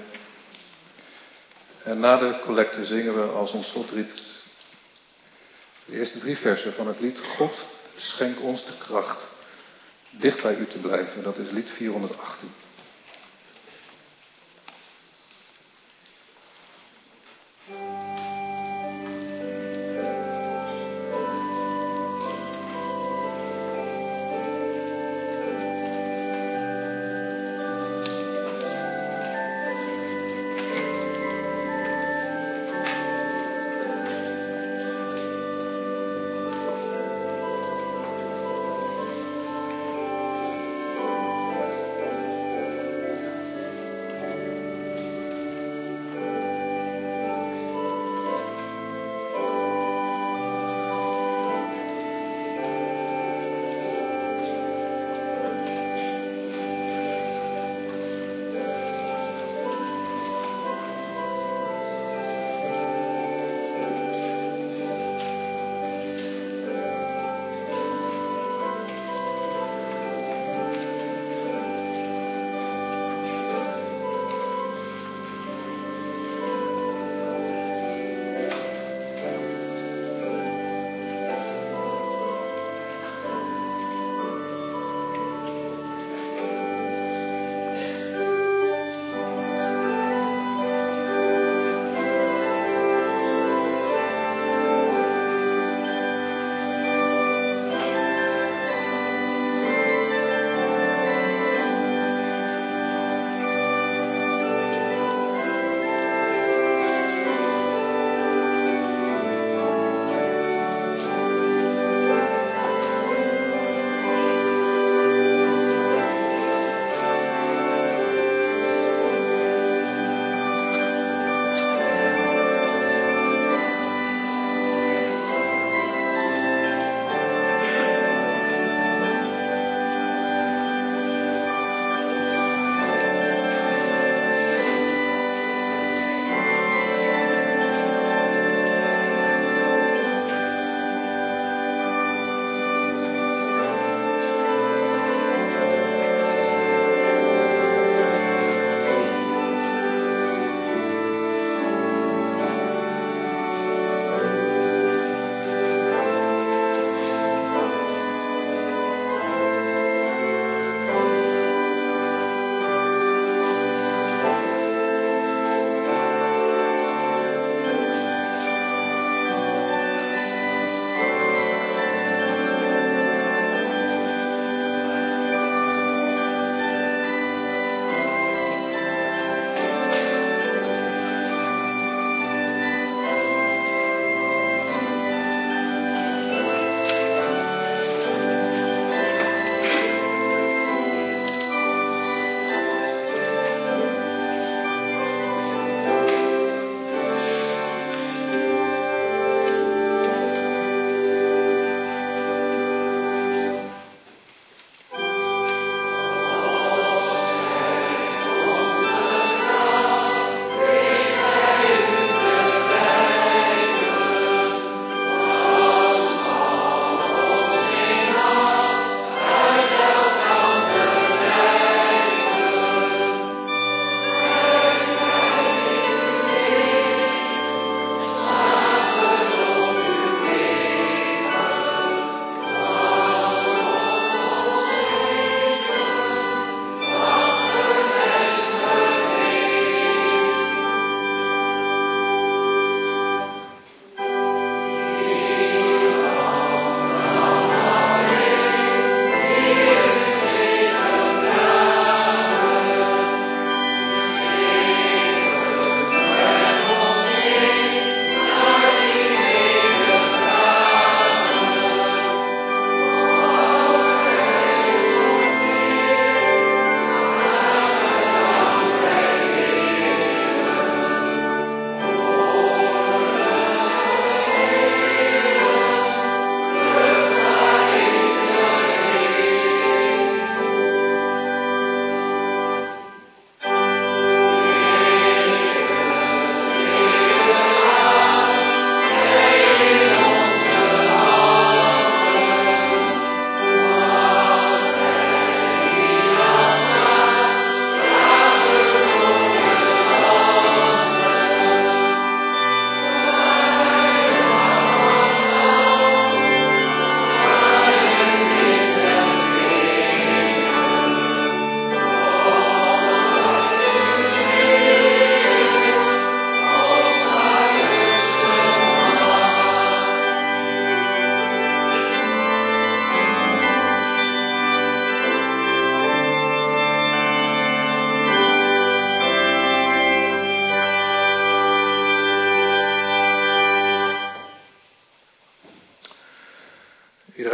En na de collecte zingen we als ons slotlied de eerste 3 versen van het lied God schenk ons de kracht dicht bij u te blijven. Dat is lied 418.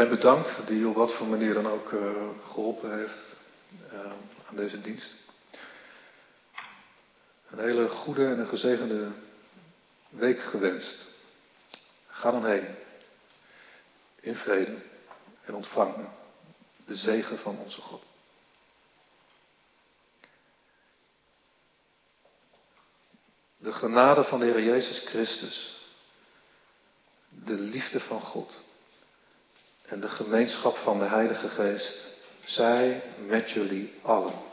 iedereen bedankt die op wat voor manier dan ook geholpen heeft aan deze dienst. Een hele goede en een gezegende week gewenst. Ga dan heen in vrede en ontvang de zegen van onze God. De genade van de Heer Jezus Christus, de liefde van God en de gemeenschap van de Heilige Geest zij met jullie allen.